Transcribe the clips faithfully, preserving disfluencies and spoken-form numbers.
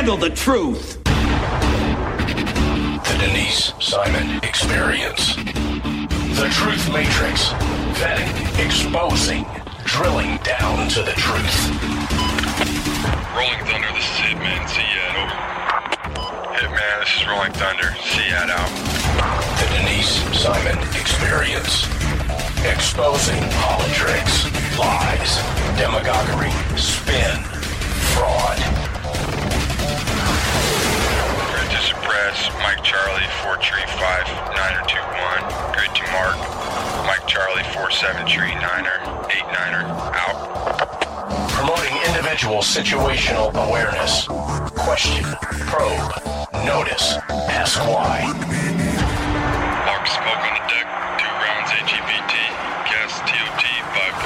handle the truth. The Denise Simon Experience. The Truth Matrix. Vetting, exposing, drilling down to the truth. Rolling Thunder, this is Hitman. Seat over. Hitman, this is Rolling Thunder. Seat out. The Denise Simon Experience. Exposing politics, lies, demagoguery, spin, fraud. Grid to suppress. Mike Charlie, four tree five, niner two one. Grid to mark. Mike Charlie, four seven tree niner, eight niner, out. Promoting individual situational awareness. Question, probe, notice, ask why. Mark smoke on the deck, two rounds A G P T, gas T O T five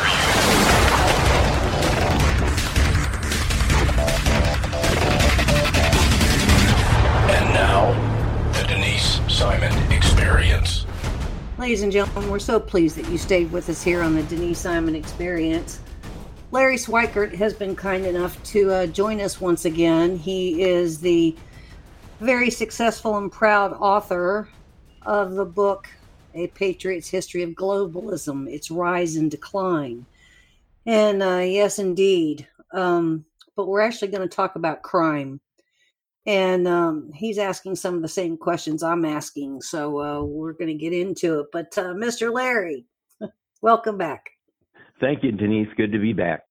three. And now, the Denise Simon Experience. Ladies and gentlemen, we're so pleased that you stayed with us here on the Denise Simon Experience. Larry Schweikert has been kind enough to uh, join us once again. He is the very successful and proud author of the book, A Patriot's History of Globalism, Its Rise and Decline. And uh, yes, indeed. Um, but we're actually going to talk about crime. And um, he's asking some of the same questions I'm asking. So uh, we're going to get into it. But uh, Mister Larry, welcome back. Thank you, Denise. Good to be back.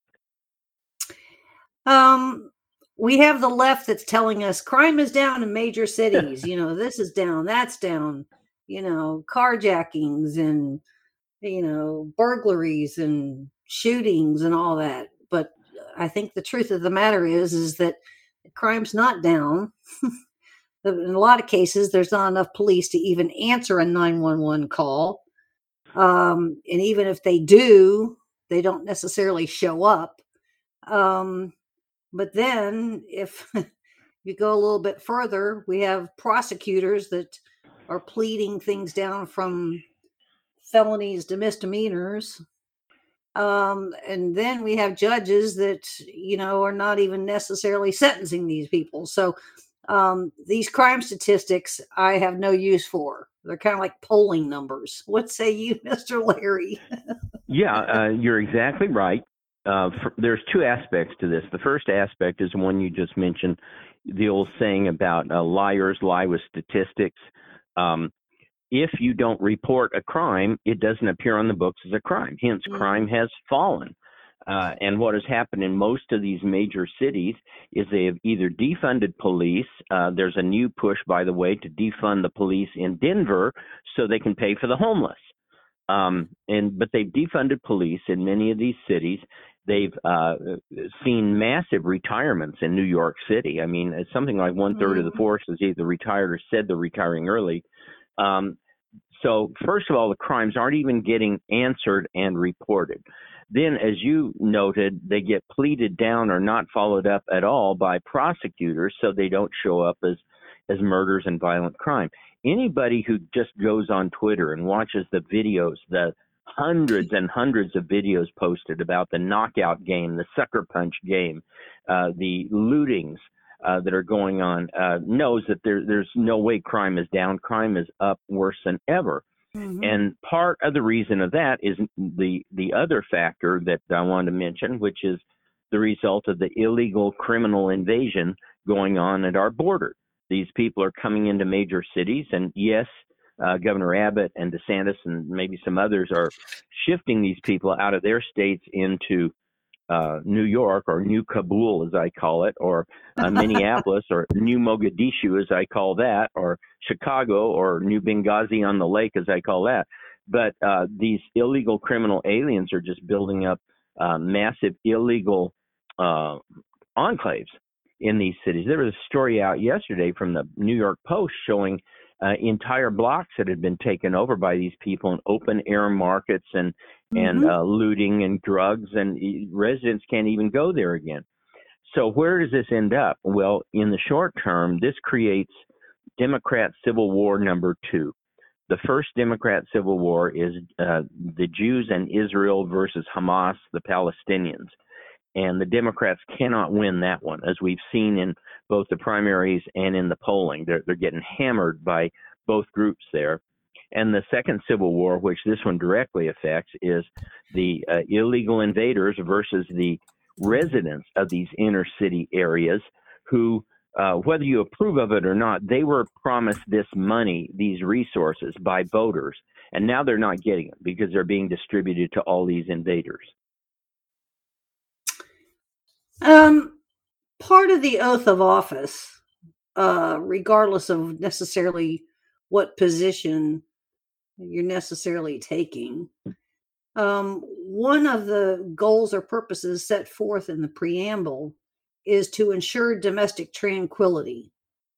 Um, we have the left that's telling us crime is down in major cities. You know, this is down, that's down. You know, carjackings and, you know, burglaries and shootings and all that. But I think the truth of the matter is, is that crime's not down. In a lot of cases, there's not enough police to even answer a nine one one call. Um, and even if they do, they don't necessarily show up. Um, but then if you go a little bit further, we have prosecutors that are pleading things down from felonies to misdemeanors. Um, and then we have judges that, you know, are not even necessarily sentencing these people. So um, these crime statistics I have no use for. They're kind of like polling numbers. What say you, Mister Larry? Yeah, uh, you're exactly right. Uh, for, there's two aspects to this. The first aspect is one you just mentioned, the old saying about uh, liars lie with statistics. Um, if you don't report a crime, it doesn't appear on the books as a crime. Hence, mm-hmm. crime has fallen. Uh, and what has happened in most of these major cities is they have either defunded police. Uh, there's a new push, by the way, to defund the police in Denver so they can pay for the homeless. Um, and but they've defunded police in many of these cities. They've uh, seen massive retirements in New York City. I mean, it's something like one third mm-hmm. of the force is either retired or said they're retiring early. Um, so first of all, the crimes aren't even getting answered and reported. Then, as you noted, they get pleaded down or not followed up at all by prosecutors, so they don't show up as, as murders and violent crime. Anybody who just goes on Twitter and watches the videos, the hundreds and hundreds of videos posted about the knockout game, the sucker punch game, uh, the lootings uh, that are going on, uh, knows that there, there's no way crime is down. Crime is up worse than ever. Mm-hmm. And part of the reason of that is the, the other factor that I wanted to mention, which is the result of the illegal criminal invasion going on at our border. These people are coming into major cities, and yes, uh, Governor Abbott and DeSantis and maybe some others are shifting these people out of their states into uh, New York, or New Kabul, as I call it, or uh, Minneapolis, or New Mogadishu, as I call that, or Chicago, or New Benghazi on the Lake, as I call that. But uh, these illegal criminal aliens are just building up uh, massive illegal uh, enclaves in these cities. There was a story out yesterday from the New York Post showing uh, entire blocks that had been taken over by these people in open air markets and mm-hmm. and uh, looting and drugs, and residents can't even go there again. So where does this end up? Well, in the short term, this creates Democrat Civil War number two. The first Democrat Civil War is uh, the Jews and Israel versus Hamas, the Palestinians. And the Democrats cannot win that one, as we've seen in both the primaries and in the polling. They're, they're getting hammered by both groups there. And the second Civil War, which this one directly affects, is the uh, illegal invaders versus the residents of these inner city areas who, uh, whether you approve of it or not, they were promised this money, these resources by voters, and now they're not getting them because they're being distributed to all these invaders. Um, part of the oath of office, uh, regardless of necessarily what position you're necessarily taking, um, one of the goals or purposes set forth in the preamble is to ensure domestic tranquility.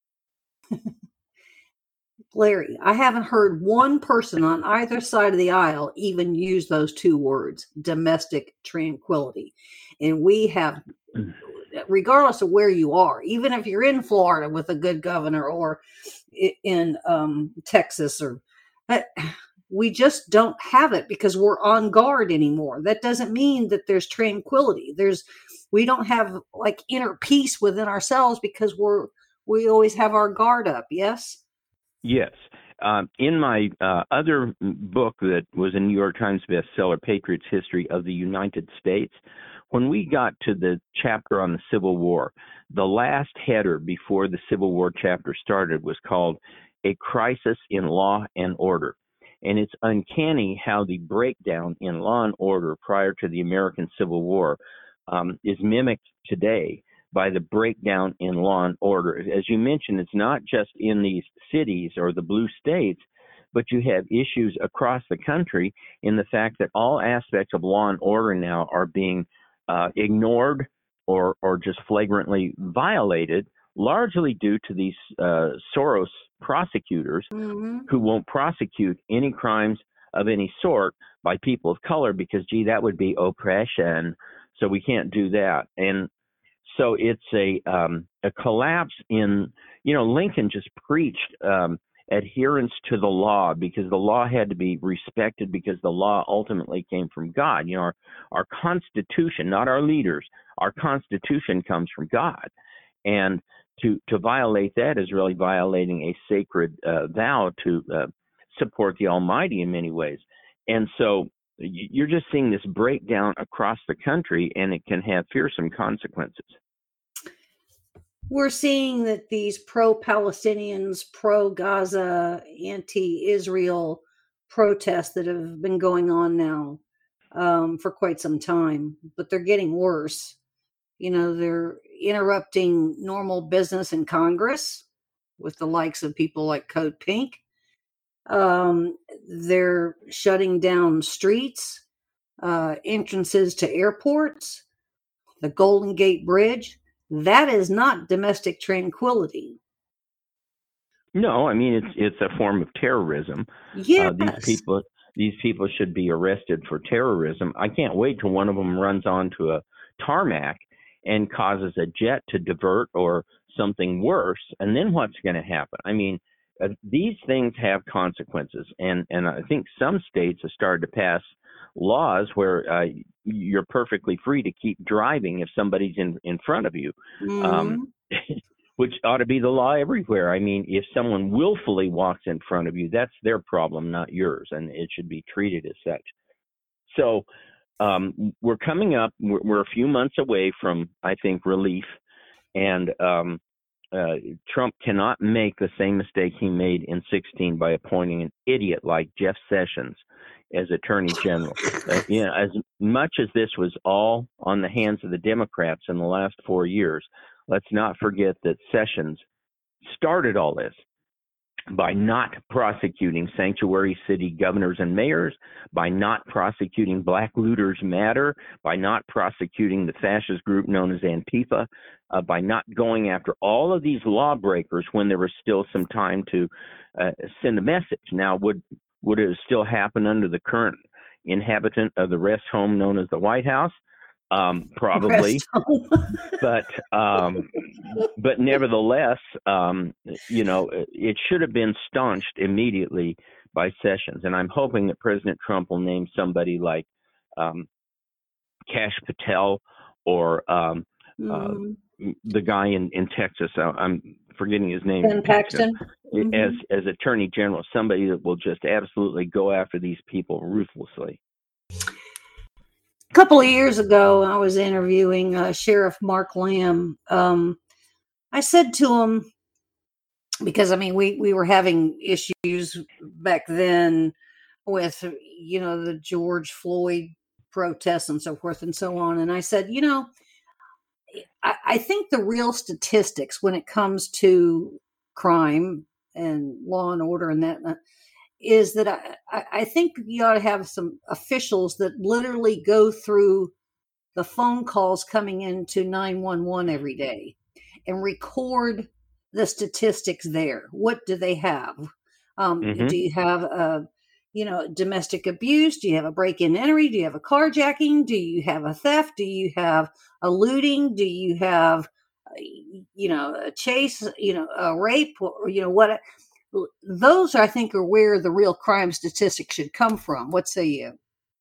Larry, I haven't heard one person on either side of the aisle even use those two words, domestic tranquility. And we have, regardless of where you are, even if you're in Florida with a good governor or in um, Texas, or we just don't have it because we're on guard anymore. That doesn't mean that there's tranquility. There's, we don't have like inner peace within ourselves because we're, we always have our guard up. Yes. Yes. Um, in my uh, other book that was a New York Times bestseller, Patriots History of the United States, when we got to the chapter on the Civil War, the last header before the Civil War chapter started was called A Crisis in Law and Order. And it's uncanny how the breakdown in law and order prior to the American Civil War um, is mimicked today by the breakdown in law and order. As you mentioned, it's not just in these cities or the blue states, but you have issues across the country in the fact that all aspects of law and order now are being uh, ignored or, or just flagrantly violated, largely due to these uh, Soros prosecutors mm-hmm. who won't prosecute any crimes of any sort by people of color because, gee, that would be oppression. So we can't do that. And so it's a um, a collapse in, you know, Lincoln just preached um, adherence to the law because the law had to be respected because the law ultimately came from God. You know, our, our Constitution, not our leaders, our Constitution comes from God. And to, to violate that is really violating a sacred uh, vow to uh, support the Almighty in many ways. And so you're just seeing this breakdown across the country, and it can have fearsome consequences. We're seeing that these pro-Palestinians, pro-Gaza, anti-Israel protests that have been going on now um, for quite some time, but they're getting worse. You know, they're interrupting normal business in Congress with the likes of people like Code Pink. Um, they're shutting down streets, uh, entrances to airports, the Golden Gate Bridge. That is not domestic tranquility. No, I mean, it's it's a form of terrorism. Yes. Uh, these people these people should be arrested for terrorism. I can't wait till one of them runs onto a tarmac and causes a jet to divert or something worse. And then what's going to happen? I mean, uh, these things have consequences. And, and I think some states have started to pass laws where uh, you're perfectly free to keep driving if somebody's in, in front of you, mm-hmm. um, which ought to be the law everywhere. I mean, if someone willfully walks in front of you, that's their problem, not yours, and it should be treated as such. So um, we're coming up, we're, we're a few months away from, I think, relief, and um, uh, Trump cannot make the same mistake he made in sixteen by appointing an idiot like Jeff Sessions as Attorney General. Uh, you know, as much as this was all on the hands of the Democrats in the last four years, let's not forget that Sessions started all this by not prosecuting sanctuary city governors and mayors, by not prosecuting Black Looters Matter, by not prosecuting the fascist group known as Antifa, uh, by not going after all of these lawbreakers when there was still some time to uh, send a message. Now, would would it still happen under the current inhabitant of the rest home known as the White House? Um, probably, but um, but nevertheless, um, you know, it should have been staunched immediately by Sessions, and I'm hoping that President Trump will name somebody like um, Kash Patel or um, mm. uh, the guy in, in Texas, I, I'm forgetting his name. Ben Paxton. Mm-hmm. As as Attorney General, somebody that will just absolutely go after these people ruthlessly. A couple of years ago, I was interviewing uh, Sheriff Mark Lamb. Um, I said to him, because I mean, we, we were having issues back then with, you know, the George Floyd protests and so forth and so on. And I said, you know, I, I think the real statistics when it comes to crime and law and order and that uh, is that I, I think you ought to have some officials that literally go through the phone calls coming into nine one one every day and record the statistics there. What do they have? Um, mm-hmm. Do you have a, you know, domestic abuse? Do you have a break-in entry? Do you have a carjacking? Do you have a theft? Do you have a looting? Do you have, you know, a chase, you know, a rape, or, you know, what? Those, I think, are where the real crime statistics should come from. What say you?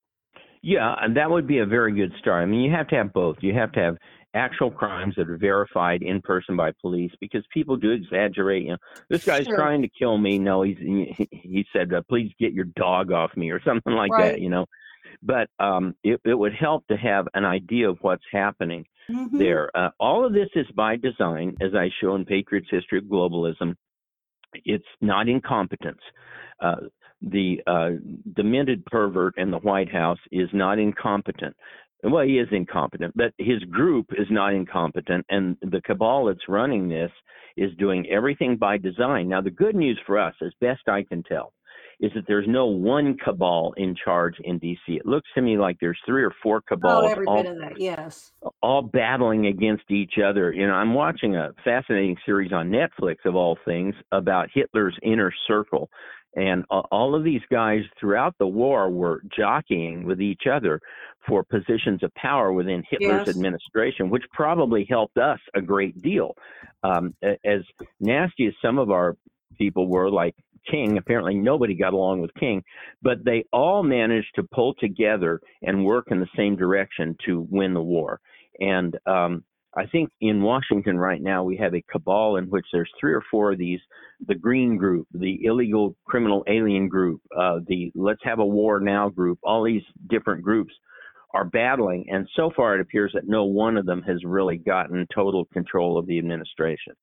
Yeah, and that would be a very good start. I mean, you have to have both. You have to have actual crimes that are verified in person by police, because people do exaggerate. You know, this guy's sure. trying to kill me. No, he's he, he said, uh, please get your dog off me, or something like right. that, you know. But um, it, it would help to have an idea of what's happening mm-hmm. there. Uh, all of this is by design, as I show in Patriots History of Globalism. It's not incompetence. Uh, the uh, demented pervert in the White House is not incompetent. Well, he is incompetent, but his group is not incompetent, and the cabal that's running this is doing everything by design. Now, the good news for us, as best I can tell, is that there's no one cabal in charge in D C. It looks to me like there's three or four cabals, oh, every all, bit of that, yes. all battling against each other. You know, I'm watching a fascinating series on Netflix, of all things, about Hitler's inner circle. And uh, all of these guys throughout the war were jockeying with each other for positions of power within Hitler's yes. administration, which probably helped us a great deal. Um, as nasty as some of our people were, like King, apparently nobody got along with King, but they all managed to pull together and work in the same direction to win the war. And um, I think in Washington right now, we have a cabal in which there's three or four of these, the Green Group, the Illegal Criminal Alien Group, uh, the Let's Have a War Now group, all these different groups are battling. And so far, it appears that no one of them has really gotten total control of the administration.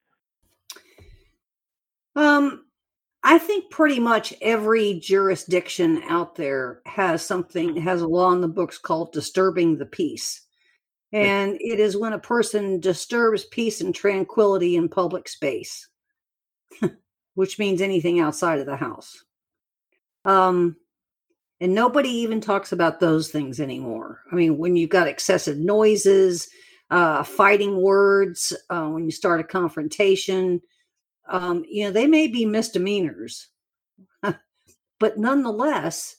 Um, I think pretty much every jurisdiction out there has something, has a law in the books called disturbing the peace. And it is when a person disturbs peace and tranquility in public space, which means anything outside of the house. Um, and nobody even talks about those things anymore. I mean, when you've got excessive noises, uh, fighting words, uh, when you start a confrontation, um, you know, they may be misdemeanors, but nonetheless,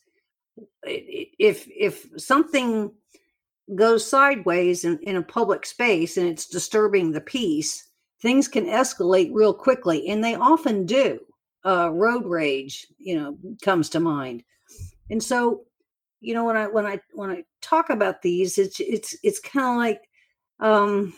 if if something goes sideways in, in a public space and it's disturbing the peace, things can escalate real quickly, and they often do. Uh, road rage, you know, comes to mind. And so, you know, when I when I when I talk about these, it's it's it's kind of like, um,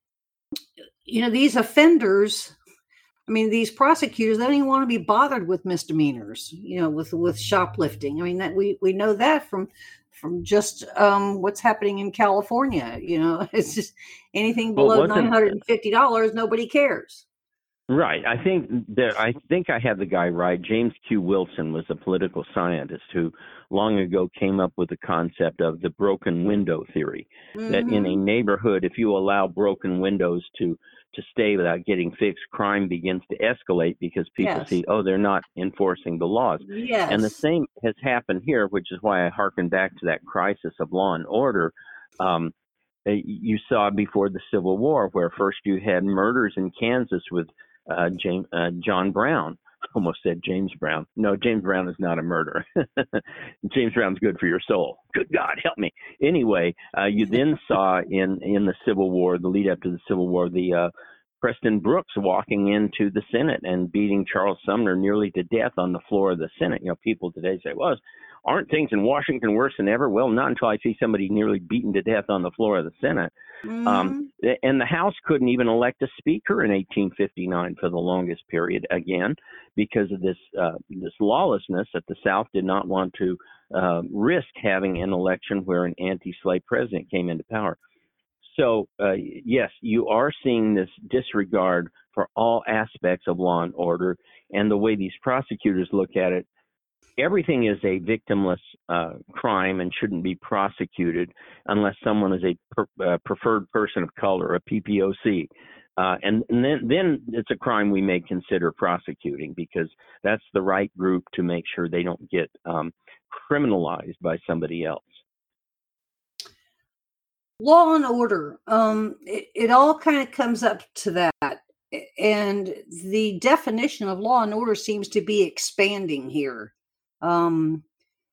you know, these offenders. I mean, these prosecutors, they don't even want to be bothered with misdemeanors, you know, with with shoplifting. I mean, that we we know that from. from just um, what's happening in California. You know, it's just anything below well, nine hundred fifty dollars, nobody cares. Right. I think that I think I have the guy right. James Q. Wilson was a political scientist who long ago came up with the concept of the broken window theory, mm-hmm. that in a neighborhood, if you allow broken windows to to stay without getting fixed, crime begins to escalate because people yes. see, oh, they're not enforcing the laws. Yes. And the same has happened here, which is why I hearken back to that crisis of law and order. Um, you saw before the Civil War, where first you had murders in Kansas with uh, James, uh, John Brown. Almost said James Brown. No, James Brown is not a murderer. James Brown's good for your soul. Good God, help me. Anyway, uh, you then saw in, in the Civil War, the lead up to the Civil War, the uh, Preston Brooks walking into the Senate and beating Charles Sumner nearly to death on the floor of the Senate. You know, people today say, well, aren't things in Washington worse than ever? Well, not until I see somebody nearly beaten to death on the floor of the Senate. Um, and the House couldn't even elect a speaker in eighteen fifty-nine for the longest period, again, because of this uh, this lawlessness that the South did not want to uh, risk having an election where an anti-slave president came into power. So, uh, yes, you are seeing this disregard for all aspects of law and order, and the way these prosecutors look at it. Everything is a victimless uh, crime and shouldn't be prosecuted unless someone is a per, uh, preferred person of color, a P P O C. Uh, and, and then, then it's a crime we may consider prosecuting, because that's the right group to make sure they don't get um, criminalized by somebody else. Law and order, um, it, it all kind of comes up to that. And the definition of law and order seems to be expanding here. Um,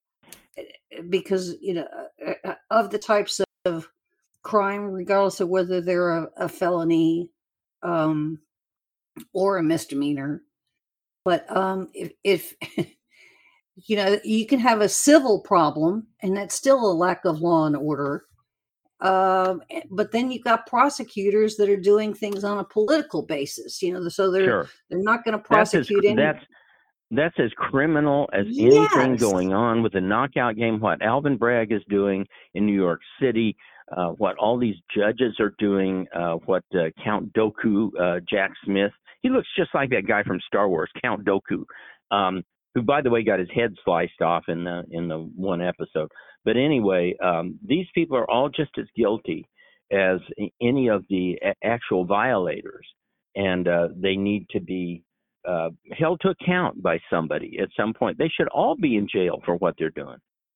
because, you know, of the types of crime, regardless of whether they're a, a felony um, or a misdemeanor. But um, if, if you know, you can have a civil problem, and that's still a lack of law and order. Um, but then you've got prosecutors that are doing things on a political basis, you know, so they're Sure. they're not going to prosecute that's as, any. That's, that's as criminal as Yes. anything going on with the knockout game, what Alvin Bragg is doing in New York City, uh, what all these judges are doing, uh, what uh, Count Dooku, uh, Jack Smith, he looks just like that guy from Star Wars, Count Dooku, um, who, by the way, got his head sliced off in the in the one episode. But anyway, um, these people are all just as guilty as any of the a- actual violators, and uh, they need to be uh, held to account by somebody at some point. They should all be in jail for what they're doing.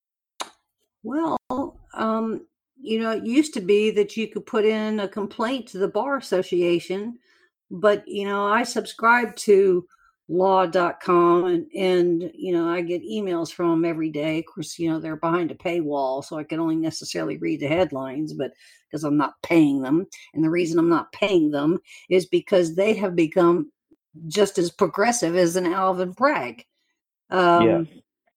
Well, um, you know, it used to be that you could put in a complaint to the Bar Association, but, you know, I subscribe to law dot com, and, and, you know, I get emails from them every day. Of course, you know, they're behind a paywall, so I can only necessarily read the headlines, but because I'm not paying them. And the reason I'm not paying them is because they have become just as progressive as an Alvin Bragg. Um, Yes.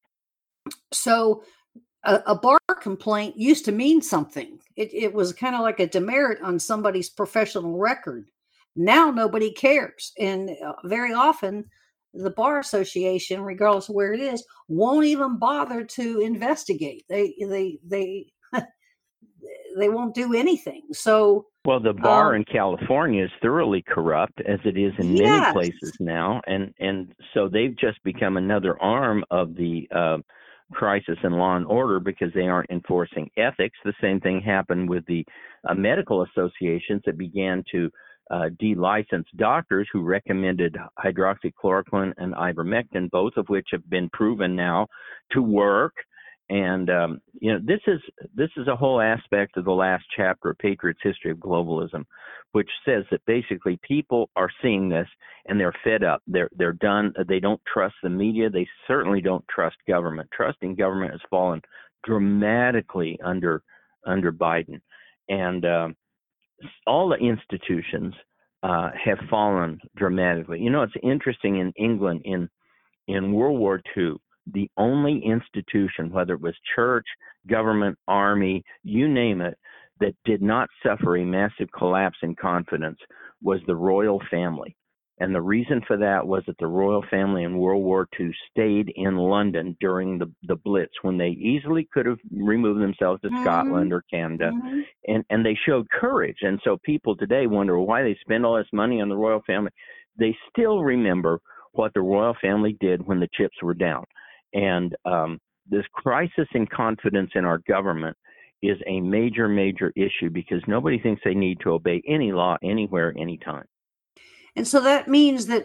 So a, a bar complaint used to mean something. It, it was kind of like a demerit on somebody's professional record. Now nobody cares. And uh, very often the Bar Association, regardless of where it is, won't even bother to investigate. They, they, they, they won't do anything. So, Well, the bar um, in California is thoroughly corrupt, as it is in Yes. many places now, and and so they've just become another arm of the uh, crisis in law and order because they aren't enforcing ethics. The same thing happened with the uh, medical associations that began to uh, de-license doctors who recommended hydroxychloroquine and ivermectin, both of which have been proven now to work. And um, you know, this is this is a whole aspect of the last chapter of Patriot's History of Globalism, which says that basically people are seeing this and they're fed up. They're they're done. They don't trust the media. They certainly don't trust government. Trust in government has fallen dramatically under under Biden, and um, all the institutions uh, have fallen dramatically. You know, it's interesting in England in in World War Two. The only institution, whether it was church, government, army, you name it, that did not suffer a massive collapse in confidence was the royal family. And the reason for that was that the royal family in World War Two stayed in London during the, the Blitz, when they easily could have removed themselves to mm-hmm. Scotland or Canada. Mm-hmm. And, and they showed courage. And so people today wonder why they spend all this money on the royal family. They still remember what the royal family did when the chips were down. And um, this crisis in confidence in our government is a major, major issue because nobody thinks they need to obey any law anywhere, anytime. And so that means that,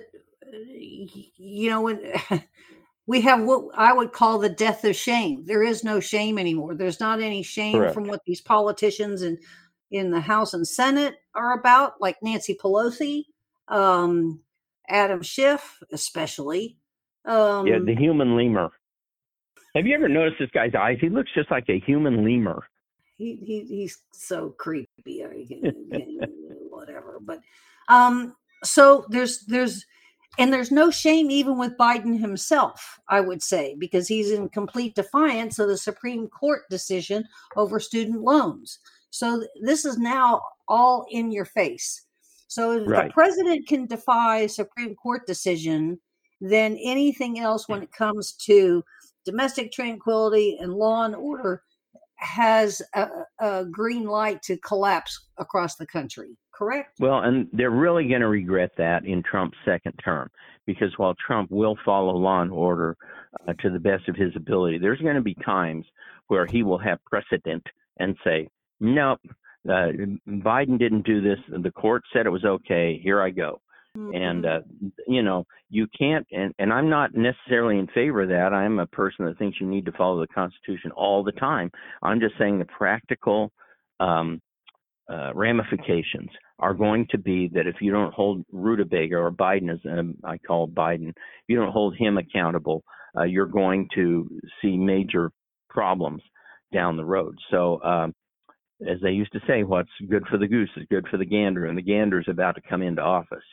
you know, when we have what I would call the death of shame. There is no shame anymore. There's not any shame Correct. From what these politicians in, in the House and Senate are about, like Nancy Pelosi, um, Adam Schiff, especially. Um, yeah, the human lemur. Have you ever noticed this guy's eyes? He looks just like a human lemur. He, he he's so creepy. Whatever, but um, so there's there's and there's no shame even with Biden himself, I would say, because he's in complete defiance of the Supreme Court decision over student loans. So this is now all in your face. So if Right. the president can defy a Supreme Court decision, then anything else when it comes to domestic tranquility and law and order has a, a green light to collapse across the country, correct? Well, and they're really going to regret that in Trump's second term, because while Trump will follow law and order uh, to the best of his ability, there's going to be times where he will have precedent and say, nope, uh, Biden didn't do this. The court said it was okay. Here I go. Mm-hmm. And, uh, you know, you can't, and, and I'm not necessarily in favor of that. I'm a person that thinks you need to follow the Constitution all the time. I'm just saying the practical um, uh, ramifications are going to be that if you don't hold Rutabaga, or Biden, as um, I call Biden, if you don't hold him accountable, uh, you're going to see major problems down the road. So, um, as they used to say, what's good for the goose is good for the gander, and the gander is about to come into office.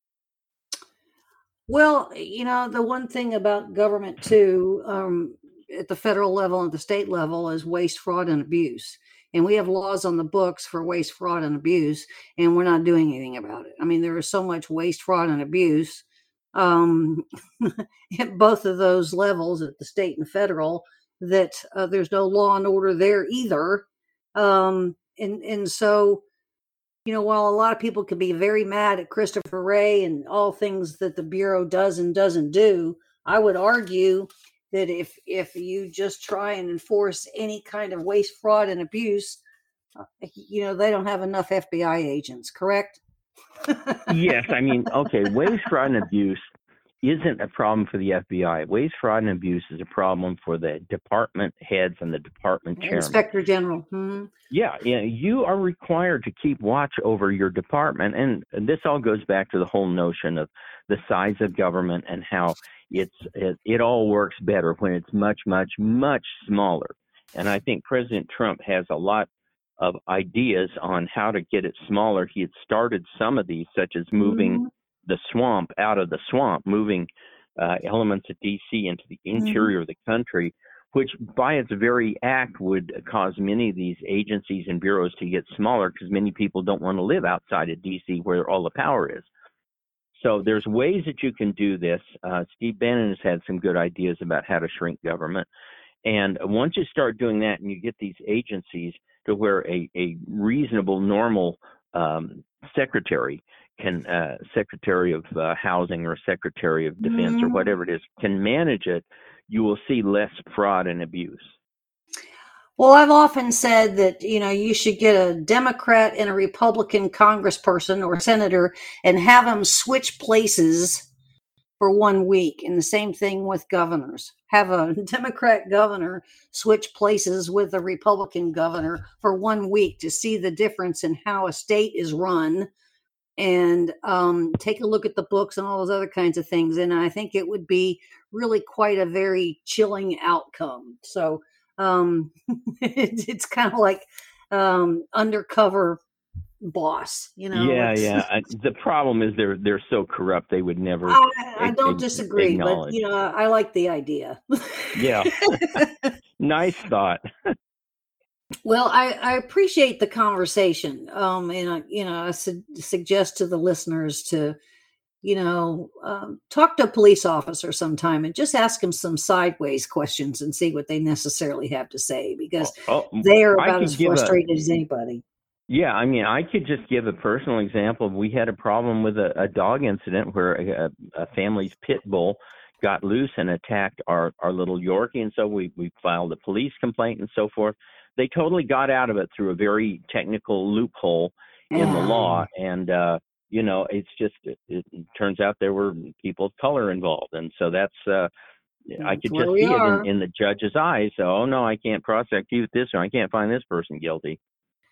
Well, you know, the one thing about government, too, um, at the federal level and the state level is waste, fraud, and abuse. And we have laws on the books for waste, fraud, and abuse, and we're not doing anything about it. I mean, there is so much waste, fraud, and abuse um, at both of those levels, at the state and federal, that uh, there's no law and order there either. Um, and, and so... You know, while a lot of people could be very mad at Christopher Wray and all things that the Bureau does and doesn't do, I would argue that if if you just try and enforce any kind of waste, fraud, and abuse, you know, they don't have enough F B I agents, correct? Yes, I mean, okay, waste, fraud, and abuse isn't a problem for the F B I. Waste, fraud, and abuse is a problem for the department heads and the department chairman. Inspector General. Mm-hmm. Yeah, yeah, you are required to keep watch over your department. And this all goes back to the whole notion of the size of government and how it's it, it all works better when it's much, much, much smaller. And I think President Trump has a lot of ideas on how to get it smaller. He had started some of these, such as moving mm-hmm. the swamp out of the swamp, moving uh, elements of D C into the interior mm-hmm. of the country, which by its very act would cause many of these agencies and bureaus to get smaller because many people don't want to live outside of D C where all the power is. So there's ways that you can do this. Uh, Steve Bannon has had some good ideas about how to shrink government. And once you start doing that and you get these agencies to where a, a reasonable, normal um, secretary can, uh, Secretary of uh, Housing or Secretary of Defense mm-hmm. or whatever it is, can manage it, you will see less fraud and abuse. Well, I've often said that, you know, you should get a Democrat and a Republican congressperson or senator and have them switch places for one week. And the same thing with governors. Have a Democrat governor switch places with a Republican governor for one week to see the difference in how a state is run, and um, take a look at the books and all those other kinds of things. And I think it would be really quite a very chilling outcome. So um, it, it's kind of like um, undercover boss, you know. Yeah, yeah. I, the problem is they're they're so corrupt they would never. I, I don't disagree, but you know, I like the idea. Yeah, nice thought. Well, I, I appreciate the conversation, um, and I, you know, I su- suggest to the listeners to, you know, um, talk to a police officer sometime and just ask them some sideways questions and see what they necessarily have to say, because oh, oh, they are about as frustrated a, as anybody. Yeah, I mean, I could just give a personal example. We had a problem with a, a dog incident where a, a family's pit bull got loose and attacked our, our little Yorkie, and so we, we filed a police complaint and so forth. They totally got out of it through a very technical loophole in the law. And, uh, you know, it's just, it, it turns out there were people of color involved. And so that's, uh, that's I could just see are. it in, in the judge's eyes. So, oh, no, I can't prosecute this, or I can't find this person guilty.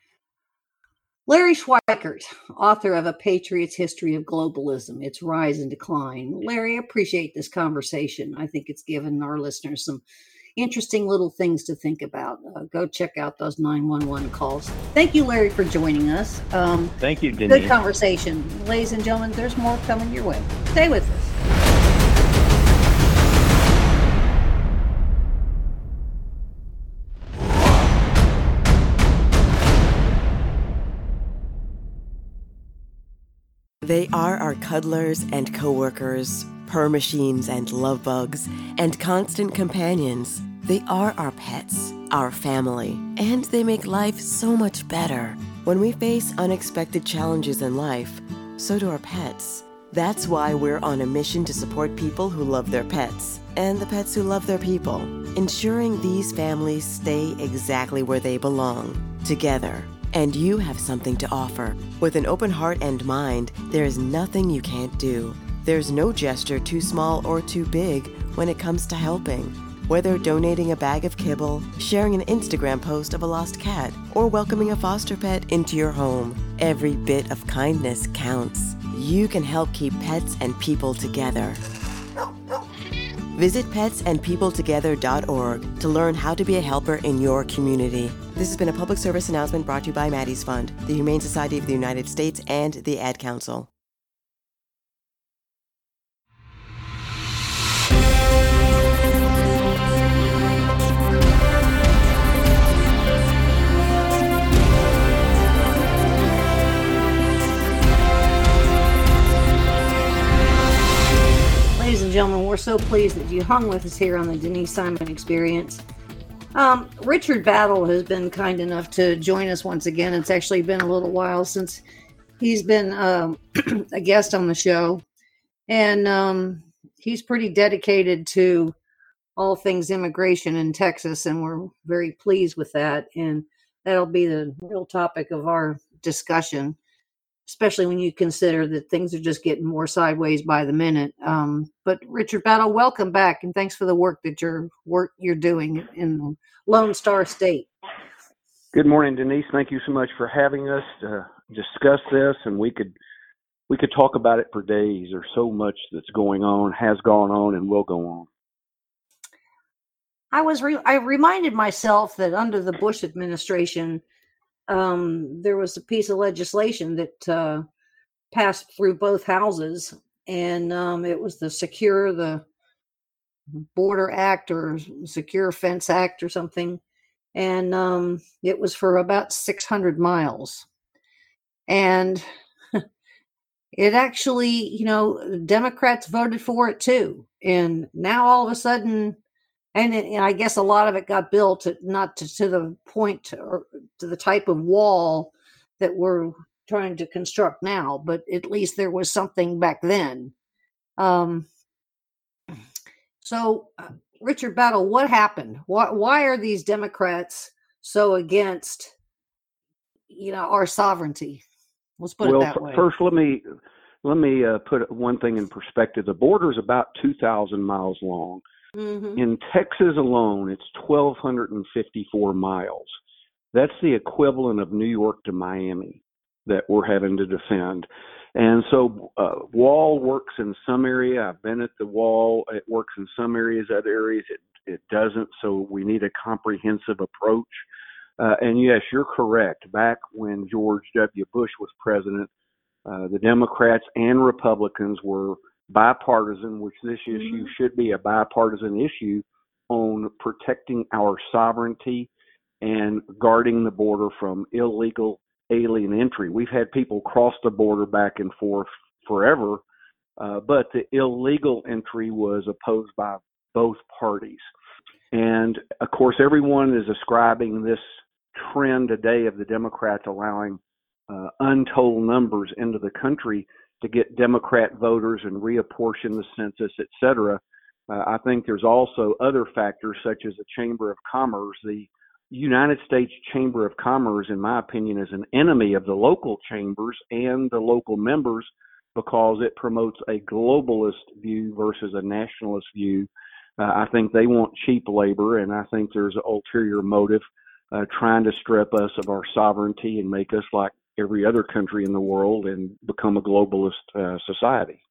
Larry Schweikert, author of A Patriot's History of Globalism, Its Rise and Decline. Larry, I appreciate this conversation. I think it's given our listeners some interesting little things to think about. Uh, go check out those nine one one calls. Thank you, Larry, for joining us. Um, Thank you, Denise. Good conversation. Ladies and gentlemen, there's more coming your way. Stay with us. They are our cuddlers and coworkers, purr machines and love bugs, and constant companions. They are our pets, our family, and they make life so much better. When we face unexpected challenges in life, so do our pets. That's why we're on a mission to support people who love their pets and the pets who love their people, ensuring these families stay exactly where they belong, together. And you have something to offer. With an open heart and mind, there is nothing you can't do. There's no gesture too small or too big when it comes to helping. Whether donating a bag of kibble, sharing an Instagram post of a lost cat, or welcoming a foster pet into your home, every bit of kindness counts. You can help keep pets and people together. Visit pets and people together dot org to learn how to be a helper in your community. This has been a public service announcement brought to you by Maddie's Fund, the Humane Society of the United States, and the Ad Council. Ladies and gentlemen, we're so pleased that you hung with us here on the Denise Simon Experience. Um, Richard Battle has been kind enough to join us once again. It's actually been a little while since he's been um, a guest on the show. And um, he's pretty dedicated to all things immigration in Texas, and we're very pleased with that. And that'll be the real topic of our discussion, especially when you consider that things are just getting more sideways by the minute. Um, but Richard Battle, welcome back, and thanks for the work that you're work you're doing in the Lone Star State. Good morning, Denise. Thank you so much for having us to discuss this, and we could we could talk about it for days. There's so much that's going on, has gone on, and will go on. I was re- I reminded myself that under the Bush administration, Um, there was a piece of legislation that uh, passed through both houses, and um, it was the Secure the Border Act or Secure Fence Act or something, and um, it was for about six hundred miles. And it actually, you know, Democrats voted for it too, and now all of a sudden, and, it, and I guess a lot of it got built to, not to, to the point or to the type of wall that we're trying to construct now, but at least there was something back then. Um, so, uh, Richard Battle, what happened? Why, why are these Democrats so against, you know, our sovereignty? Let's put well, it that way. First, let me let me uh, put one thing in perspective. The border is about two thousand miles long. Mm-hmm. In Texas alone, it's one thousand two hundred fifty-four miles. That's the equivalent of New York to Miami that we're having to defend. And so uh, wall works in some area. I've been at the wall. It works in some areas, other areas it, it doesn't. So we need a comprehensive approach. Uh, and yes, you're correct. Back when George W. Bush was president, uh, the Democrats and Republicans were bipartisan, which this issue Mm-hmm. should be a bipartisan issue, on protecting our sovereignty and guarding the border from illegal alien entry. We've had people cross the border back and forth forever, uh, but the illegal entry was opposed by both parties. And of course, everyone is ascribing this trend today of the Democrats allowing uh, untold numbers into the country to get Democrat voters and reapportion the census, et cetera. Uh, I think there's also other factors such as the Chamber of Commerce. The United States Chamber of Commerce, in my opinion, is an enemy of the local chambers and the local members because it promotes a globalist view versus a nationalist view. Uh, I think they want cheap labor, and I think there's an ulterior motive uh, trying to strip us of our sovereignty and make us like every other country in the world and become a globalist uh, society.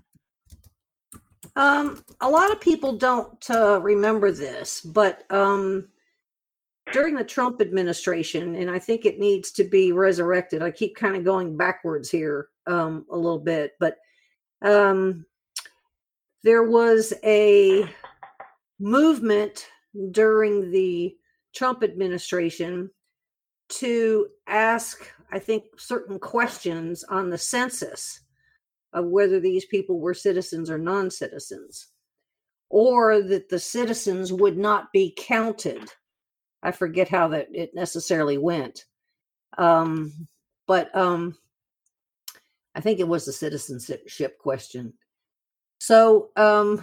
Um, a lot of people don't uh, remember this, but um, during the Trump administration, and I think it needs to be resurrected. I keep kind of going backwards here um, a little bit, but um, there was a movement during the Trump administration to ask, I think, certain questions on the census of whether these people were citizens or non-citizens, or that the citizens would not be counted. I forget how that it necessarily went. Um, but um, I think it was the citizenship question. So um,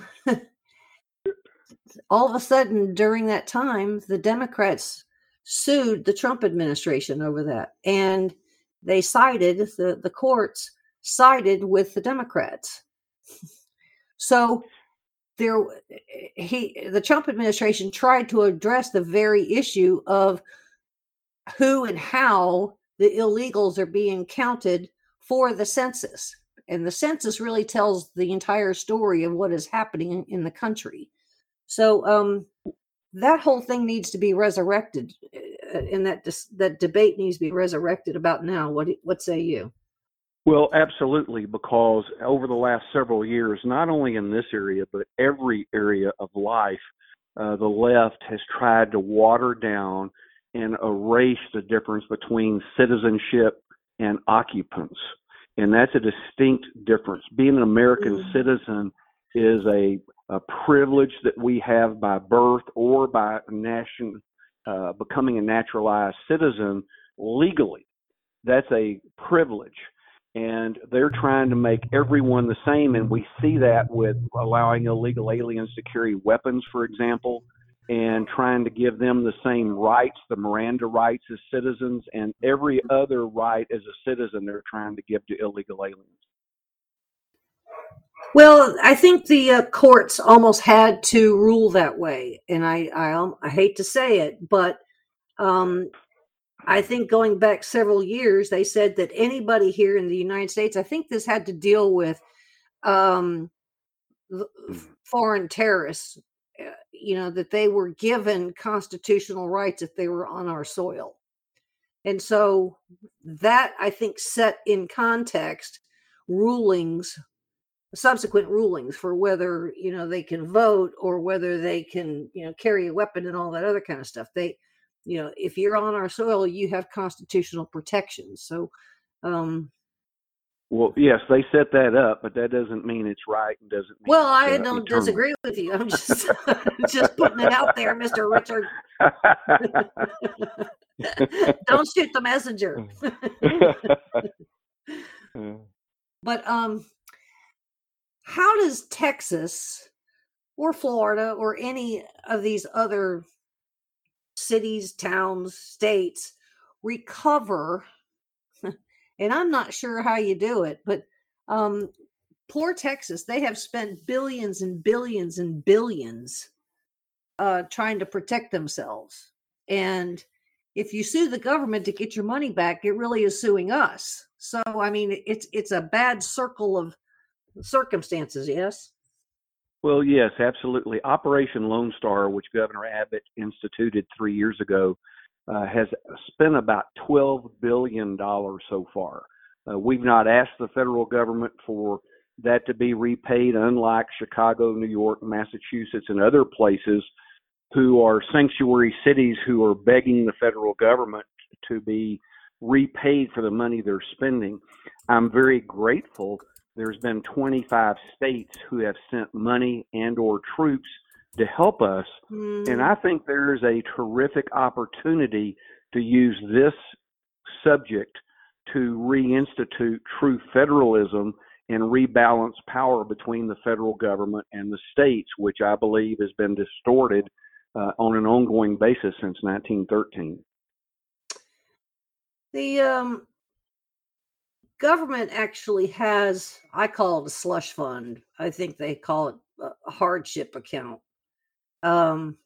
all of a sudden, during that time, the Democrats sued the Trump administration over that. And they sided, the, the courts sided with the Democrats. So there, he, the Trump administration tried to address the very issue of who and how the illegals are being counted for the census. And the census really tells the entire story of what is happening in the country. So um, that whole thing needs to be resurrected, and that dis- that debate needs to be resurrected about now. What what say you? Well, absolutely, because over the last several years, not only in this area, but every area of life, uh, the left has tried to water down and erase the difference between citizenship and occupants. And that's a distinct difference. Being an American mm. citizen is a, a privilege that we have by birth or by nation, uh, becoming a naturalized citizen legally. That's a privilege. And they're trying to make everyone the same. And we see that with allowing illegal aliens to carry weapons, for example, and trying to give them the same rights, the Miranda rights as citizens, and every other right as a citizen they're trying to give to illegal aliens. Well, I think the uh, courts almost had to rule that way. And I, I, I hate to say it, but um, I think going back several years, they said that anybody here in the United States, I think this had to deal with um, foreign terrorists, uh, you know, that they were given constitutional rights if they were on our soil. And so that, I think, set in context rulings, subsequent rulings for whether, you know, they can vote or whether they can, you know, carry a weapon and all that other kind of stuff. They, you know, if you're on our soil, you have constitutional protections. So, um, well, yes, they set that up, but that doesn't mean it's right and doesn't mean well, I uh, don't eternal. disagree with you. I'm just, just putting it out there, Mister Richard. Don't shoot the messenger. But um, how does Texas or Florida or any of these other cities, towns, states recover? And I'm not sure how you do it, but um, poor Texas, they have spent billions and billions and billions uh, trying to protect themselves. And if you sue the government to get your money back, it really is suing us. So, I mean, it's it's a bad circle of circumstances, yes? Well, yes, absolutely. Operation Lone Star, which Governor Abbott instituted three years ago, uh, has spent about twelve billion dollars so far. Uh, we've not asked the federal government for that to be repaid, unlike Chicago, New York, Massachusetts, and other places who are sanctuary cities who are begging the federal government to be repaid for the money they're spending. I'm very grateful. There's been twenty-five states who have sent money and or troops to help us. Mm. And I think there's a terrific opportunity to use this subject to reinstitute true federalism and rebalance power between the federal government and the states, which I believe has been distorted uh, on an ongoing basis since nineteen thirteen. The um, government actually has, I call it a slush fund. I think they call it a hardship account. Um,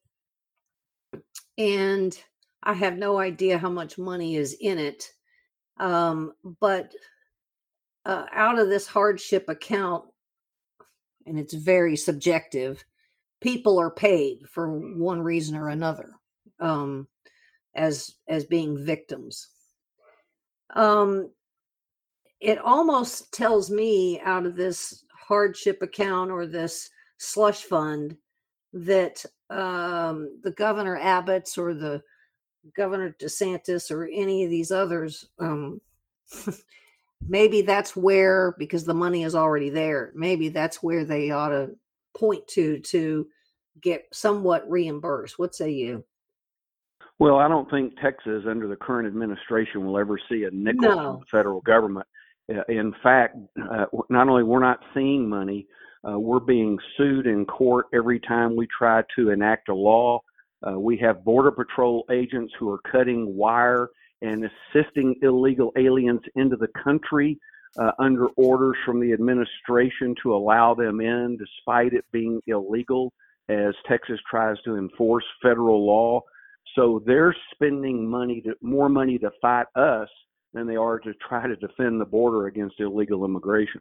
and I have no idea how much money is in it. Um, but uh, out of this hardship account, and it's very subjective, people are paid for one reason or another, um, as as being victims. Um, it almost tells me out of this hardship account or this slush fund that um, the Governor Abbott's or the Governor DeSantis or any of these others, um, maybe that's where, because the money is already there, maybe that's where they ought to point to to get somewhat reimbursed. What say you? Well, I don't think Texas, under the current administration, will ever see a nickel No. from the federal government. Uh, in fact, uh, not only we're not seeing money, uh, we're being sued in court every time we try to enact a law. Uh, we have Border Patrol agents who are cutting wire and assisting illegal aliens into the country uh, under orders from the administration to allow them in, despite it being illegal, as Texas tries to enforce federal law. So they're spending money, to, more money to fight us than they are to try to defend the border against illegal immigration.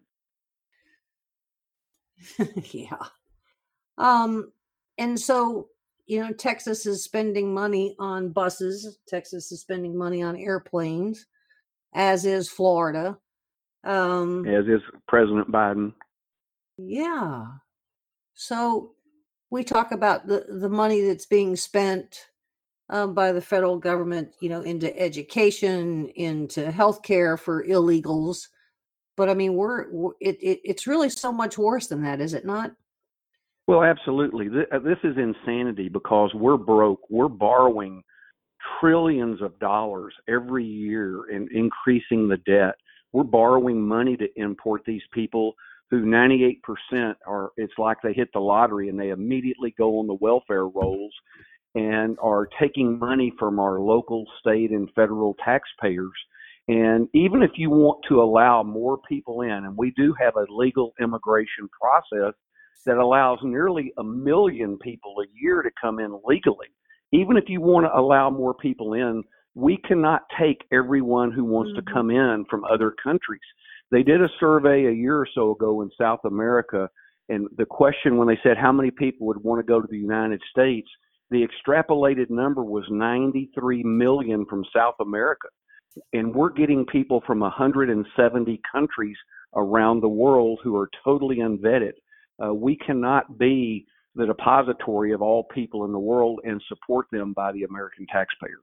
Yeah. Um, and so, you know, Texas is spending money on buses. Texas is spending money on airplanes, as is Florida. Um, As is President Biden. Yeah. So we talk about the, the money that's being spent um, by the federal government, you know, into education, into healthcare for illegals. But I mean, we're, we're it, it it's really so much worse than that, is it not? Well, absolutely. This, this is insanity because we're broke. We're borrowing trillions of dollars every year and increasing the debt. We're borrowing money to import these people who ninety-eight percent are, it's like they hit the lottery and they immediately go on the welfare rolls and are taking money from our local, state, and federal taxpayers. And even if you want to allow more people in, and we do have a legal immigration process that allows nearly a million people a year to come in legally, even if you want to allow more people in, we cannot take everyone who wants mm-hmm. to come in from other countries. They did a survey a year or so ago in South America, and the question when they said how many people would want to go to the United States, the extrapolated number was ninety-three million from South America. And we're getting people from one hundred seventy countries around the world who are totally unvetted. Uh, we cannot be the depository of all people in the world and support them by the American taxpayer.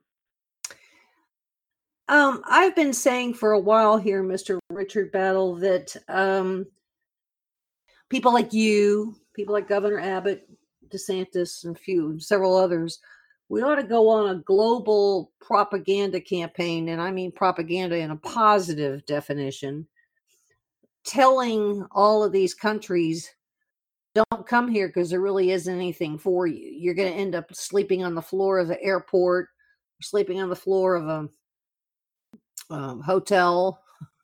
Um, I've been saying for a while here, Mister Richard Battle, that um, people like you, people like Governor Abbott, DeSantis, and a few, several others, we ought to go on a global propaganda campaign, and I mean propaganda in a positive definition, telling all of these countries, don't come here because there really isn't anything for you. You're going to end up sleeping on the floor of the airport, sleeping on the floor of a um, hotel.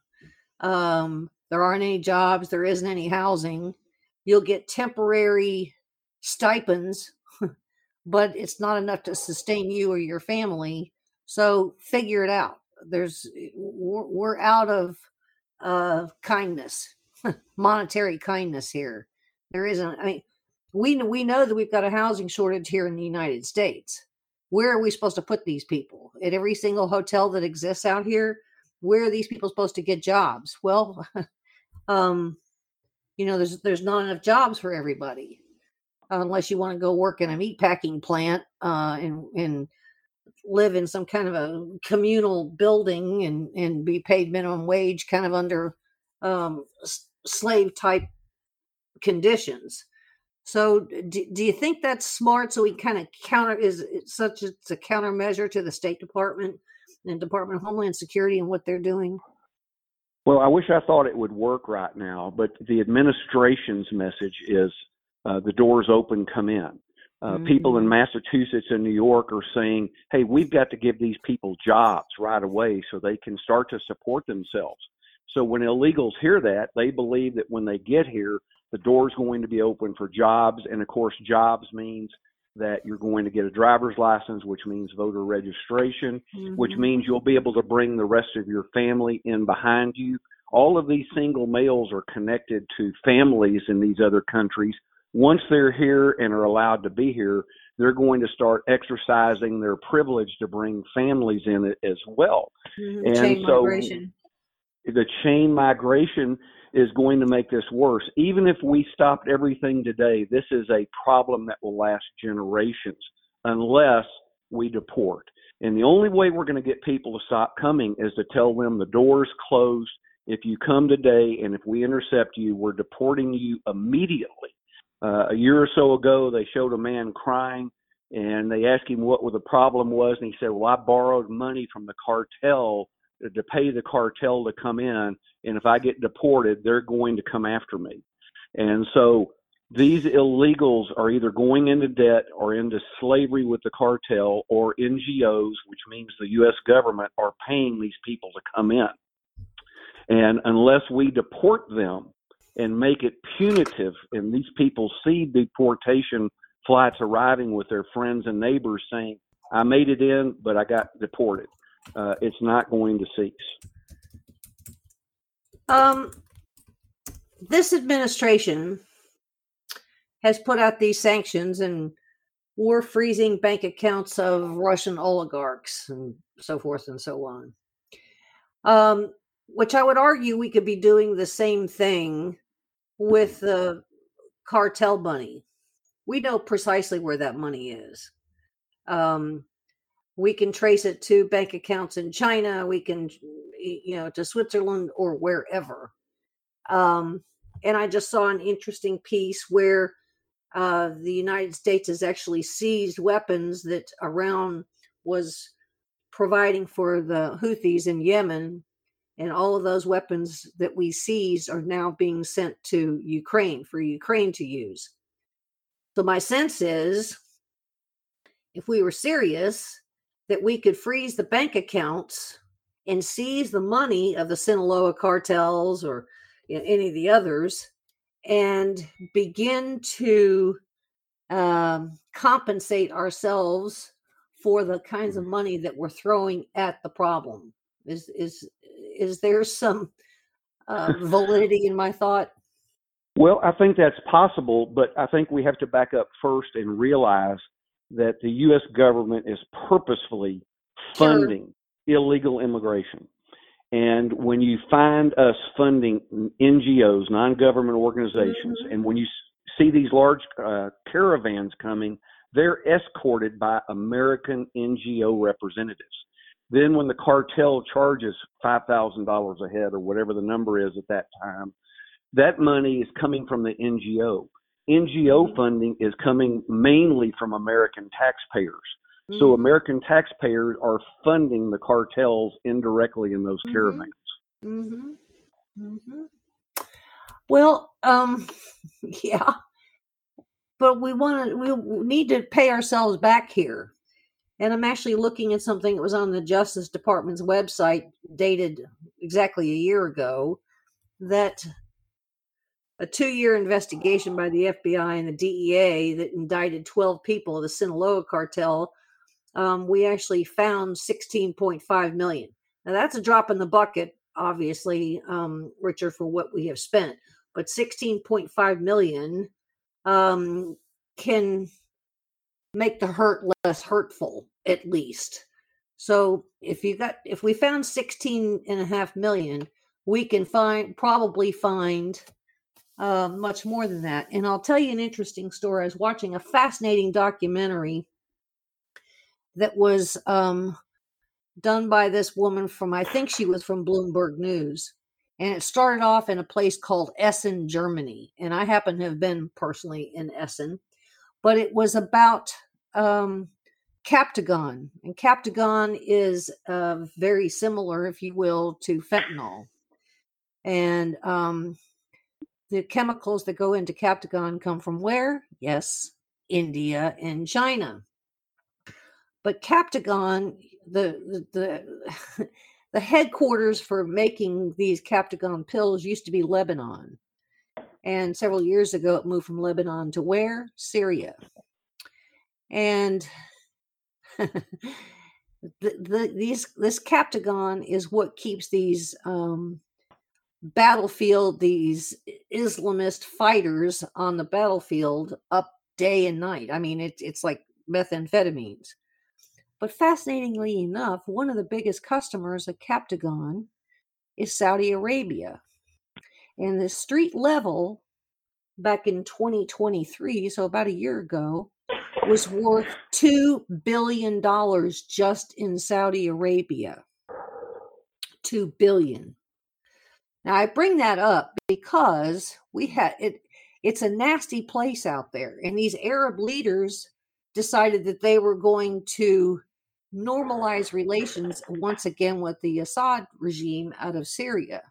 Um, there aren't any jobs. There isn't any housing. You'll get temporary stipends, but it's not enough to sustain you or your family. So figure it out. There's we're, we're out of uh, kindness, monetary kindness here. There isn't. I mean, we we know that we've got a housing shortage here in the United States. Where are we supposed to put these people? At every single hotel that exists out here, where are these people supposed to get jobs? Well, um, you know, there's there's not enough jobs for everybody. Unless you want to go work in a meatpacking plant uh, and and live in some kind of a communal building and, and be paid minimum wage, kind of under um, slave type conditions. So, do, do you think that's smart? So we kind of counter is such it's a countermeasure to the State Department and Department of Homeland Security and what they're doing. Well, I wish I thought it would work right now, but the administration's message is. Uh, the door's open, come in. Uh, mm-hmm. People in Massachusetts and New York are saying, hey, we've got to give these people jobs right away so they can start to support themselves. So when illegals hear that, they believe that when they get here, the door's going to be open for jobs. And of course, jobs means that you're going to get a driver's license, which means voter registration, mm-hmm. which means you'll be able to bring the rest of your family in behind you. All of these single males are connected to families in these other countries. Once they're here and are allowed to be here, they're going to start exercising their privilege to bring families in it as well. Mm-hmm. And chain so migration. The chain migration is going to make this worse. Even if we stopped everything today, this is a problem that will last generations unless we deport. And the only way we're going to get people to stop coming is to tell them the door's closed. if you come today and if we intercept you, we're deporting you immediately. Uh, a year or so ago, they showed a man crying, and they asked him what the problem was, and he said, well, I borrowed money from the cartel to pay the cartel to come in, and if I get deported, they're going to come after me. And so these illegals are either going into debt or into slavery with the cartel, or N G Os, which means the U S government, are paying these people to come in. And unless we deport them and make it punitive, and these people see deportation flights arriving with their friends and neighbors saying, I made it in, but I got deported, uh, it's not going to cease. Um, this administration has put out these sanctions, and we're freezing bank accounts of Russian oligarchs and so forth and so on. Um, which I would argue we could be doing the same thing with the cartel money. We know precisely where that money is. Um, we can trace it to bank accounts in China. We can, you know, to Switzerland or wherever. Um, and I just saw an interesting piece where uh, the United States has actually seized weapons that Iran was providing for the Houthis in Yemen. And all of those weapons that we seized are now being sent to Ukraine for Ukraine to use. So my sense is, if we were serious, that we could freeze the bank accounts and seize the money of the Sinaloa cartels or you know, any of the others, and begin to um, compensate ourselves for the kinds of money that we're throwing at the problem. Is is is there some uh, validity in my thought? Well, I think that's possible, but I think we have to back up first and realize that the U S government is purposefully funding sure. illegal immigration. And when you find us funding N G Os, non-government organizations, mm-hmm. and when you see these large uh, caravans coming, they're escorted by American N G O representatives. Then when the cartel charges five thousand dollars a head or whatever the number is at that time, that money is coming from the N G O. N G O funding is coming mainly from American taxpayers. Mm-hmm. So American taxpayers are funding the cartels indirectly in those mm-hmm. caravans. Mm-hmm. Mm-hmm. Well, um, yeah, but we want to, we need to pay ourselves back here. And I'm actually looking at something that was on the Justice Department's website dated exactly a year ago, that a two-year investigation by the F B I and the D E A that indicted twelve people of the Sinaloa cartel, um, we actually found sixteen point five million dollars. Now, that's a drop in the bucket, obviously, um, Richard, for what we have spent. But sixteen point five million dollars um, can make the hurt less hurtful, at least. So if you got, if we found sixteen and a half million, we can find, probably find uh, much more than that. And I'll tell you an interesting story. I was watching a fascinating documentary that was um, done by this woman from, I think she was from Bloomberg News. And it started off in a place called Essen, Germany. And I happen to have been personally in Essen. But it was about um, Captagon. And Captagon is uh, very similar, if you will, to fentanyl. And um, the chemicals that go into Captagon come from where? Yes, India and China. But Captagon, the the the, the headquarters for making these Captagon pills used to be Lebanon. And several years ago, it moved from Lebanon to where? Syria. And the, the, these this Captagon is what keeps these um, battlefield, these Islamist fighters on the battlefield up day and night. I mean, it, it's like methamphetamines. But fascinatingly enough, one of the biggest customers of Captagon is Saudi Arabia. And the street level back in twenty twenty-three, so about a year ago, was worth two billion dollars just in Saudi Arabia. two billion dollars. Now I bring that up because we had it. It's a nasty place out there, and these Arab leaders decided that they were going to normalize relations once again with the Assad regime out of Syria.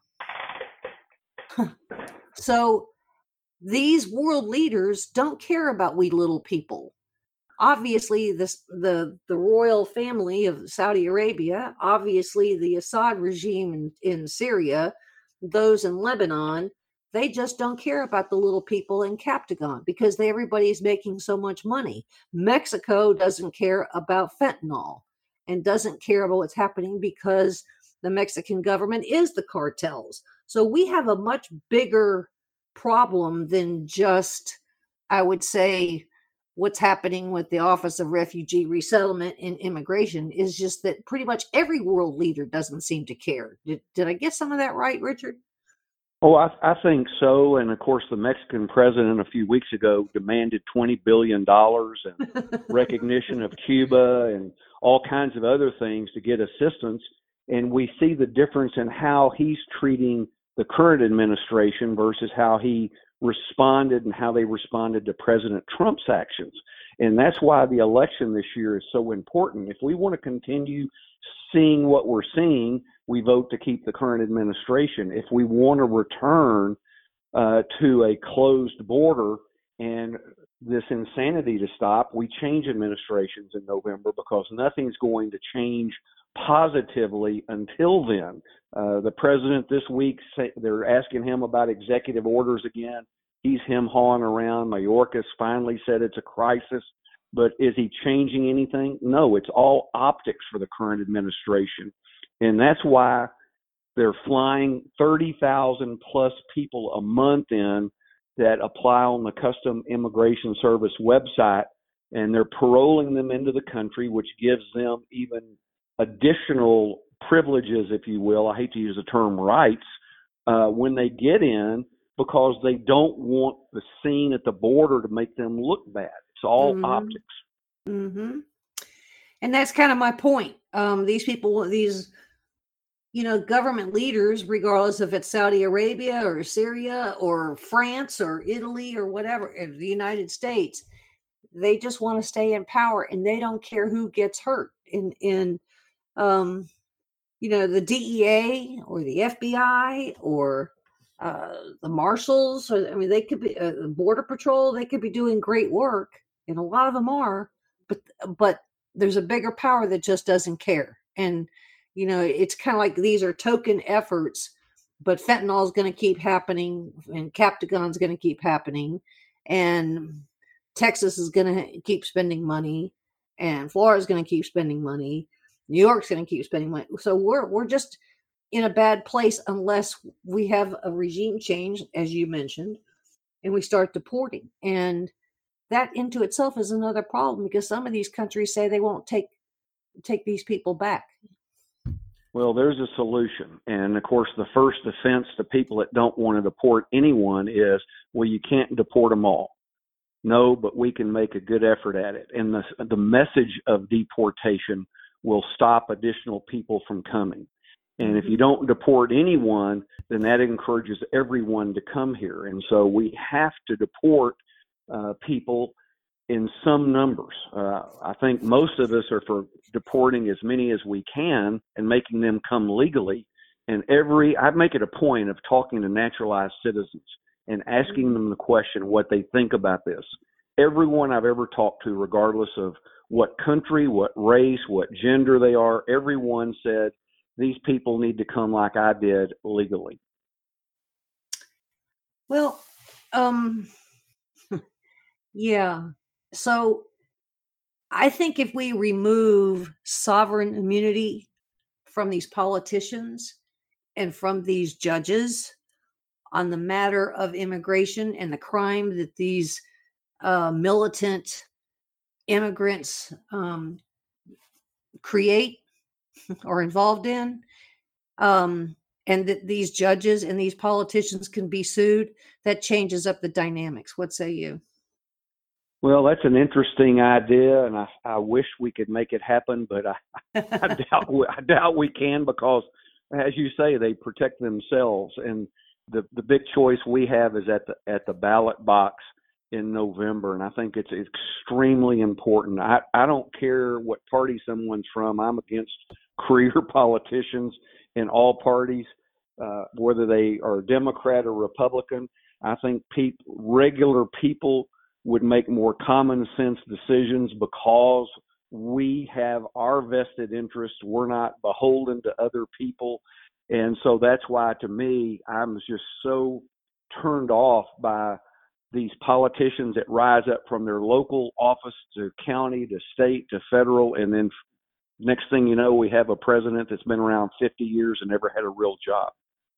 So these world leaders don't care about we little people. Obviously, this, the, the royal family of Saudi Arabia, obviously the Assad regime in, in Syria, those in Lebanon, they just don't care about the little people in Captagon because they, everybody's making so much money. Mexico doesn't care about fentanyl and doesn't care about what's happening because the Mexican government is the cartels. So we have a much bigger problem than just, I would say, what's happening with the Office of Refugee Resettlement and Immigration is just that pretty much every world leader doesn't seem to care. Did, did I get some of that right, Richard? Oh, I, I think so. And of course, the Mexican president a few weeks ago demanded twenty billion dollars and recognition of Cuba and all kinds of other things to get assistance. And we see the difference in how he's treating the current administration versus how he responded and how they responded to President Trump's actions. And that's why the election this year is so important. If we want to continue seeing what we're seeing, we vote to keep the current administration. If we want to return uh, to a closed border and this insanity to stop, we change administrations in November because nothing's going to change positively until then. Uh, the president this week, say, they're asking him about executive orders again. He's him hawing around. Mayorkas finally said it's a crisis, but is he changing anything? No, it's all optics for the current administration. And that's why they're flying thirty thousand plus people a month in that apply on the Custom Immigration Service website, and they're paroling them into the country, which gives them even additional privileges, if you will. I hate to use the term rights, uh, when they get in, because they don't want the scene at the border to make them look bad. It's all mm-hmm. optics. Mm-hmm. And that's kind of my point. Um, these people, these, you know, government leaders, regardless if it's Saudi Arabia or Syria or France or Italy or whatever, or the United States, they just want to stay in power and they don't care who gets hurt. In, in, um, you know, the D E A or the F B I or uh, the marshals, or, I mean, they could be uh, Border Patrol. They could be doing great work, and a lot of them are. But but there's a bigger power that just doesn't care. And you know, it's kind of like these are token efforts, but fentanyl is going to keep happening, and Captagon's going to keep happening, and Texas is going to keep spending money, and Florida's going to keep spending money. New York's going to keep spending money. So we're we're just in a bad place unless we have a regime change, as you mentioned, and we start deporting. And that into itself is another problem because some of these countries say they won't take take these people back. Well, there's a solution. And of course, the first defense to people that don't want to deport anyone is, well, you can't deport them all. No, but we can make a good effort at it. And the, the message of deportation will stop additional people from coming. And if you don't deport anyone, then that encourages everyone to come here. And so we have to deport uh, people in some numbers. Uh, I think most of us are for deporting as many as we can and making them come legally. And every, I make it a point of talking to naturalized citizens and asking them the question what they think about this. Everyone I've ever talked to, regardless of what country, what race, what gender they are, everyone said, these people need to come like I did legally. Well, um, yeah. So I think if we remove sovereign immunity from these politicians and from these judges on the matter of immigration and the crime that these uh, militant immigrants um, create or involved in, um, and that these judges and these politicians can be sued, that changes up the dynamics. What say you? Well, that's an interesting idea, and I, I wish we could make it happen, but I, I doubt we, I doubt we can because as you say, they protect themselves. And the the big choice we have is at the at the ballot box in November, and I think it's extremely important. I, I don't care what party someone's from. I'm against career politicians in all parties, uh, whether they are Democrat or Republican. I think pe- regular people would make more common sense decisions because we have our vested interests. We're not beholden to other people. And so that's why, to me, I'm just so turned off by these politicians that rise up from their local office to county to state to federal, and then next thing you know, we have a president that's been around fifty years and never had a real job.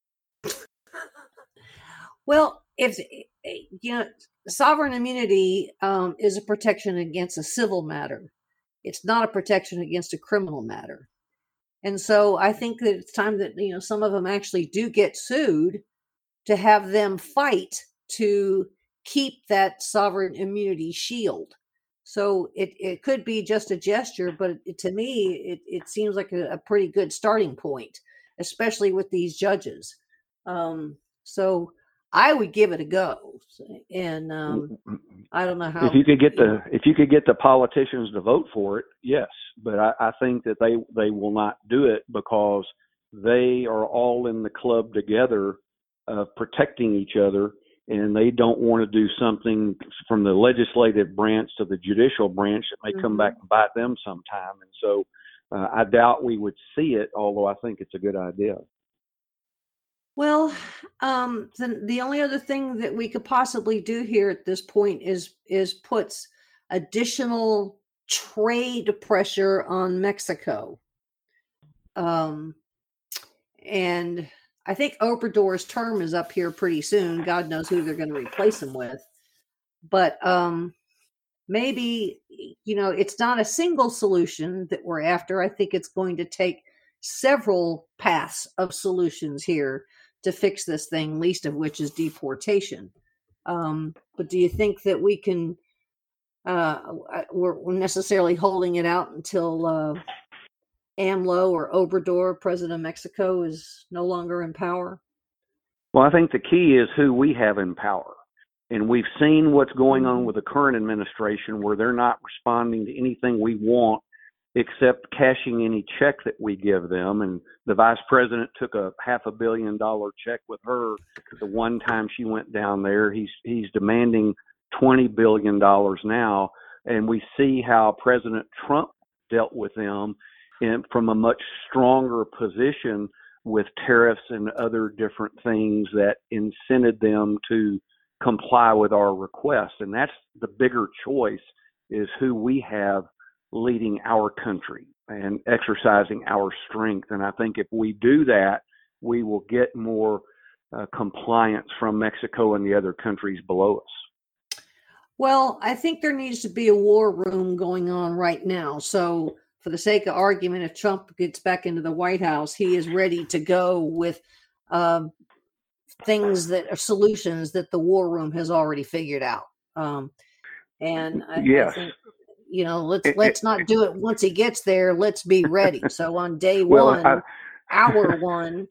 Well, if you know, sovereign immunity um, is a protection against a civil matter. It's not a protection against a criminal matter. And so I think that it's time that, you know, some of them actually do get sued, to have them fight to keep that sovereign immunity shield. So it, it could be just a gesture, but it, to me, it, it seems like a, a pretty good starting point, especially with these judges. Um, so I would give it a go. And um, I don't know how. If you could get you the know, if you could get the politicians to vote for it, yes. But I, I think that they they will not do it because they are all in the club together, uh, protecting each other. And they don't want to do something from the legislative branch to the judicial branch that may mm-hmm. come back and bite them sometime. And so uh, I doubt we would see it, although I think it's a good idea. Well, um, the, the only other thing that we could possibly do here at this point is is puts additional trade pressure on Mexico. Um, and I think Obrador's term is up here pretty soon. God knows who they're going to replace him with. But um, maybe, you know, it's not a single solution that we're after. I think it's going to take several paths of solutions here to fix this thing, least of which is deportation. Um, but do you think that we can, uh, we're, we're necessarily holding it out until uh, AMLO or Obrador, president of Mexico, is no longer in power? Well, I think the key is who we have in power. And we've seen what's going on with the current administration, where they're not responding to anything we want except cashing any check that we give them. And the vice president took a half a billion dollar check with her the one time she went down there. He's he's demanding twenty billion dollars now. And we see how President Trump dealt with them in, from a much stronger position with tariffs and other different things that incented them to comply with our request. And that's the bigger choice, is who we have leading our country and exercising our strength. And I think if we do that, we will get more uh, compliance from Mexico and the other countries below us. Well, I think there needs to be a war room going on right now. So for the sake of argument, if Trump gets back into the White House, he is ready to go with um, things that are solutions that the war room has already figured out. Um, and I, yes. I think, you know, let's let's not do it once he gets there. Let's be ready. So on day well, one, I, hour one,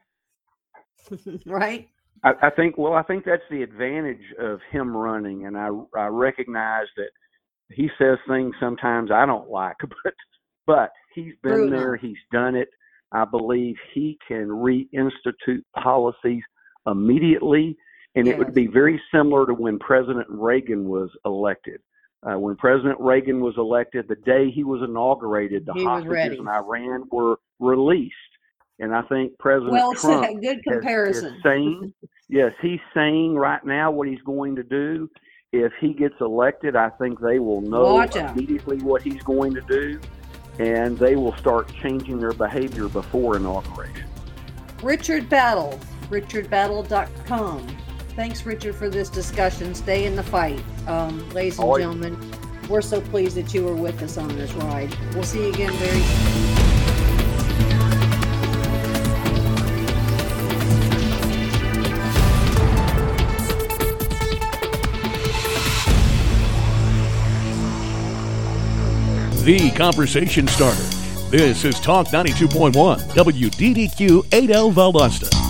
right? I, I think. Well, I think that's the advantage of him running, and I I recognize that he says things sometimes I don't like, but but he's been True there. enough. He's done it. I believe he can reinstitute policies immediately, and Yes. it would be very similar to when President Reagan was elected. Uh, when President Reagan was elected, the day he was inaugurated, the He was hostages ready. in Iran were released. And I think President Well Trump said. Good is- comparison. is saying, yes, he's saying right now what he's going to do. If he gets elected, I think they will know Watch out. immediately what he's going to do, and they will start changing their behavior before inauguration. Richard Battle, richard battle dot com. Thanks, Richard, for this discussion. Stay in the fight. Um, ladies and Always. gentlemen, we're so pleased that you were with us on this ride. We'll see you again very soon. The conversation starter, This is Talk ninety-two point one, W D D Q eight L Valdosta.